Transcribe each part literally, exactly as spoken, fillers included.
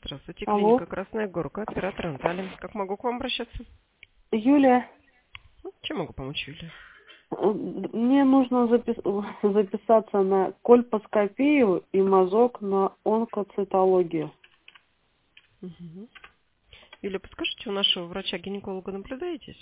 Здравствуйте, Алло, клиника Красная Горка, оператор Наталья. Как могу к вам обращаться? Юля, Ну, чем могу помочь, Юлия? э, мне нужно запис- записаться на кольпоскопию и мазок на онкоцитологию. Мгм. Юлия, подскажите, у нашего врача-гинеколога наблюдаетесь?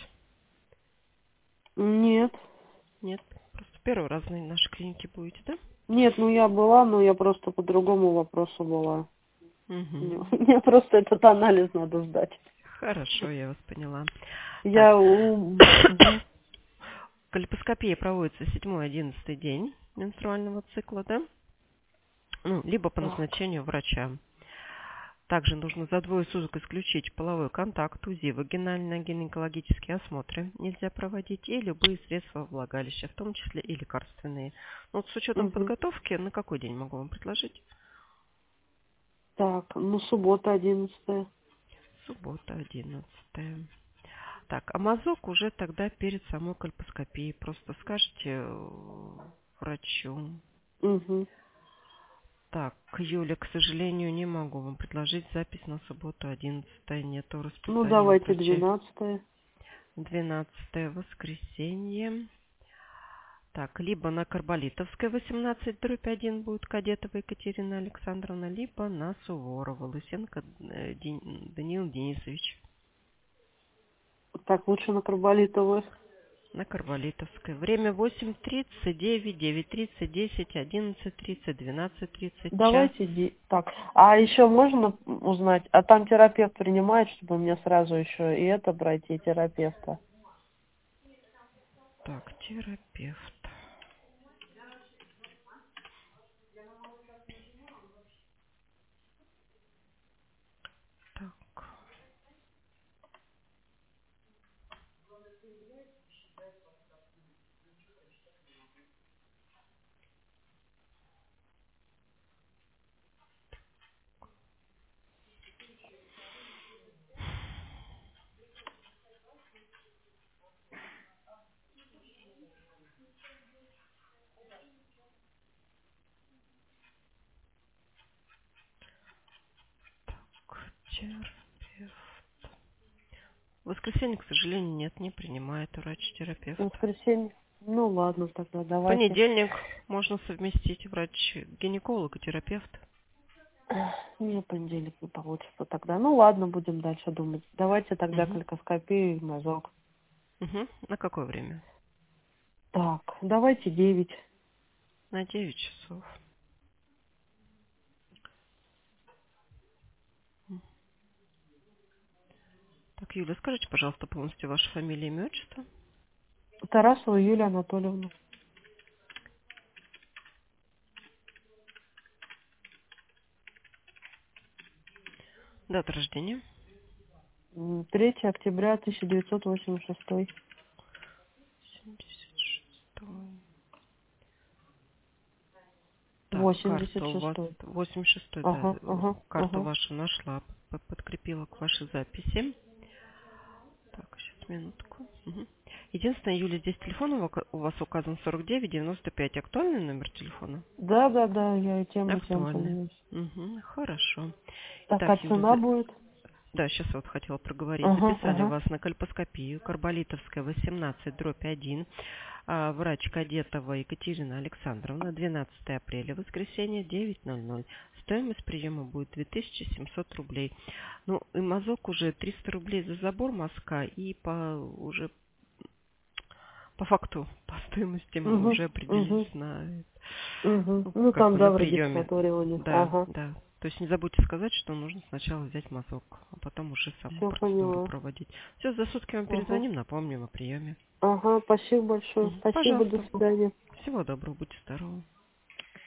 Нет, Нет, просто первый раз на нашей клинике будете, да? нет, ну я была, но я просто по другому вопросу была. Мне Угу. мне просто этот анализ надо сдать. Хорошо, я вас поняла. Так, Я у... Мгм. кольпоскопия проводится седьмой-одиннадцатый день менструального цикла, да? Ну, либо по Так, назначению врача. Также нужно за двое суток исключить половой контакт, УЗИ, вагинальные гинекологические осмотры нельзя проводить и любые средства влагалища, в том числе и лекарственные. Ну, вот с учетом мгм. подготовки, на какой день могу вам предложить? Так, ну суббота одиннадцатое. Суббота, одиннадцатое. Так, а мазок уже тогда перед самой кольпоскопией. Просто скажете э, врачу. Угу. Так, Юля, к сожалению, не могу вам предложить запись на субботу одиннадцатое. Нету Ну расписания у давайте врачей. двенадцатое. двенадцатое воскресенье. Так, либо на Карболитовской восемнадцать дробь один будет Кадетова Екатерина Александровна, либо на Суворова Лысенко э, Ден- Даниил Денисович. Так, лучше на Карболитовой. На Карболитовской. Время восемь тридцать, девять, девять тридцать, десять, одиннадцать тридцать, двенадцать тридцать, час. Давайте, де- так. А еще можно узнать, а там терапевт принимает, чтобы мне сразу еще и это пройти, и терапевта? Так, терапевт. Так, терапевт. В воскресенье, к сожалению, нет, не принимает В врач-терапевт. воскресенье? Ну ладно, тогда давайте. Понедельник можно совместить врач-гинеколог и терапевт. Эх, мне понедельник не получится тогда. Ну ладно, будем дальше думать. Давайте тогда Угу. калькоскопию и мазок. Угу. На какое время? Так, давайте девять. На девять часов. Так, Юля, скажите, пожалуйста, полностью ваша фамилия, имя, отчество? Тарасова Юлия Анатольевна. Дата рождения? М, третьего октября тысяча девятьсот восемьдесят шестого. семьдесят шестой. Так, восемьдесят карта у вас шестой. восемьдесят шестой, да. Ага, э, ага, Карту ага. вашу нашла, п- подкрепила к вашей записи. Так, сейчас, минутку. Мгм. Единственное, Юля, здесь телефон у ва- у вас указан сорок девять девяносто пять. Актуальный номер телефона? Да, да, да, я и тем, и тем Актуальный. пользуюсь. Угу, хорошо. Так, Итак, а Юля, цена за- будет? да, сейчас вот хотела проговорить. Ага, Записали ага. вас на кольпоскопию, Карболитовская, восемнадцать дробь один. А, врач Кадетова Екатерина Александровна, двенадцатое апреля, воскресенье, девять ноль ноль. Стоимость приема будет две тысячи семьсот рублей. Ну, и мазок уже триста рублей за забор мазка, и по уже по факту, по стоимости мы Угу, уже определились угу, на, угу. ну, Ну, как там, бы да, на в приеме. регистратуре у них. Да, Ага. да. То есть не забудьте сказать, что нужно сначала взять мазок, а потом уже саму Все процедуру поняла. проводить. Все, за сутки вам Ага. перезвоним, напомним о приеме. Ага, спасибо большое. Мгм. Спасибо, до Пожалуйста. свидания. Всего доброго, будьте здоровы.